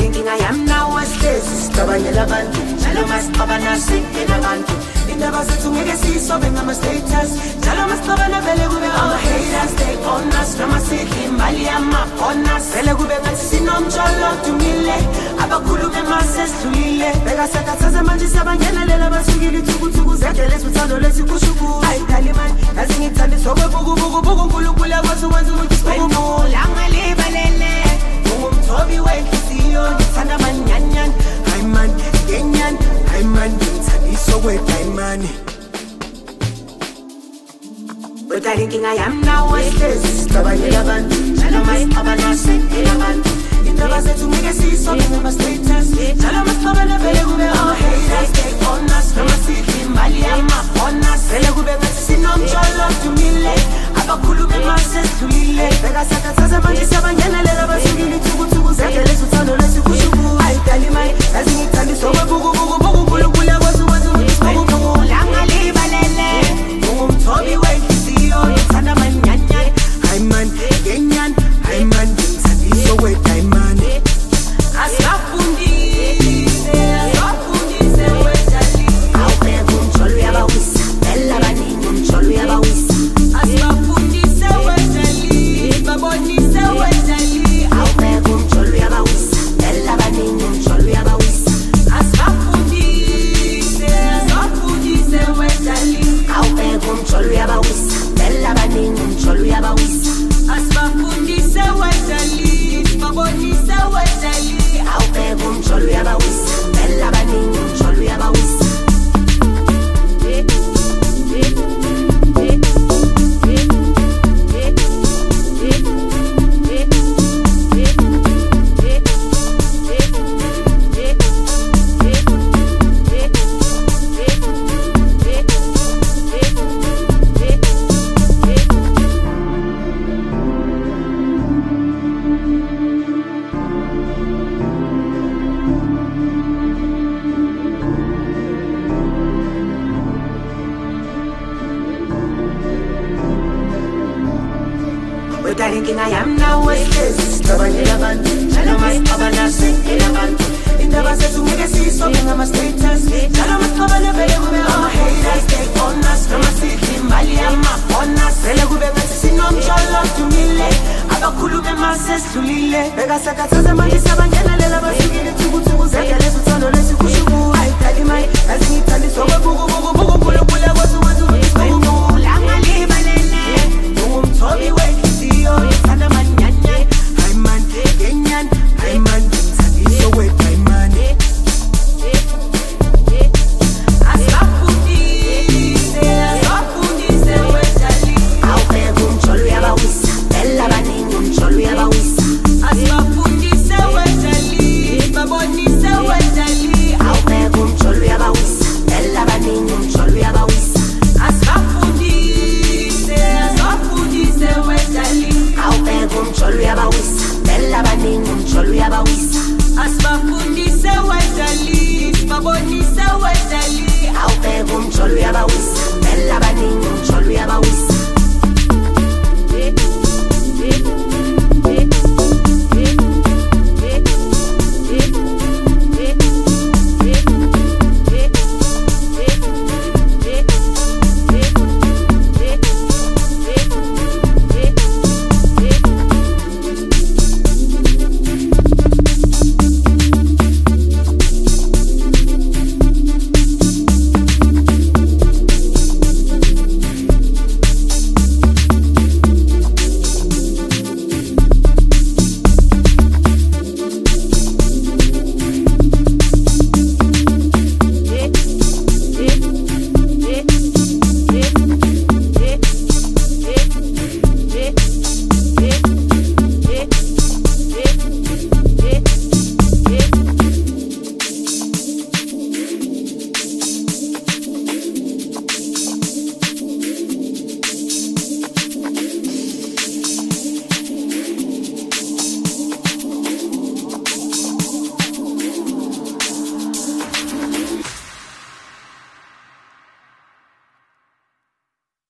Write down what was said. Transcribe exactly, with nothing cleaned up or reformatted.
inkinga yami nawe sihlezi sicabangela abantu njalo masixabana sikela abantu indaba zethu ngeke siyisobe ngama-status njalo masixabana vele kube ama-haters they on us noma sidla imali yama-bonus vele kube ngathi sinomtsholo odumile abakhulume masesidlulile bekasekhathaze manje siyabangenelela basukile ithukuthuku zedelesi uthando lesikhushuku ayidali mani yazi ngithandiswa kwebukubukubuku unkulunkulu yakwazi wenza ukuthi sibukubulangalibelele ungumthobi wenhliziyo ngithanda manyanyan hayi man ngenyan hayi man ngithandiswa kwedayimani udala inkinga yami nawe sihlezi sicabangela abantu njalo masixabana sikela abantu indaba zethu ngeke siyisobe ngama-status njalo masixabana vele kube ama-haters they on us noma sidla imali yama-bonus vele kube ngathi sinomtsholo odumile abakhulume masesidlulile bekasakhathaze manje siyabangenelela basukile ithukuthuku zedelesi uthando lesikhushuku ayidali mani yazi ngithandiswa kwebukubukubuku unkulunkulu yakwazi wenza ukuthi sibukubulangalibelele ungumthobi wenhliziyo ngithanda manyanyan hayi man ngenyan hayi man ngithandiswa kwedayimani asifundise asifundise wedali awubeka umtsholo uyabawisa bella baningi umtsholo uyabawisa asifundise wedali babonise wedali awubeka umtsholo uyabawisa bella baningi umtsholo uyabawisa asifundise asifundise wedali awubeka umtsholo uyabawisa bella baningi umtsholo uyabawisa asifundise wedali babonise wedali awubeka umtsholo uyabawisa bella baningi umtsholo uyabawisa udala inkinga yami nawe sihlezi sicabangela abantu njalo masixabana sikela abantu indaba zethu ngeke siyisobe ngama-status njalo masixabana vele kube ama-haters they on us noma sidla imali yama-bonus vele kube ngathi sinomtsholo odumile abakhulume masesidlulile bekasakhathaze manje siyabangenelela basukile ithukuthuku zedelesi uthando lesikhushuku ayidali mani yazi ngithandiswa kwebukubukubuku unkulunkulu yakwazi wenza ukuthi sibukubulangalibelele ungumthobi wenhliziyo ngithanda manyanyan hayi man ngenyan hayi man ngithandiswa kwedayimani asifundise asifundise wedali awubeka umtsholo uyabawisa bella baningi umtsholo uyabawisa asifundise wedali babonise wedali awubeka umtsholo uyabawisa bella baningi umtsholo uyabawisa asifundise asifundise wedali awubeka umtsholo uyabawisa bella baningi umtsholo uyabawisa asifundise wedali babonise wedali awubeka umtsholo uyabawisa bella baningi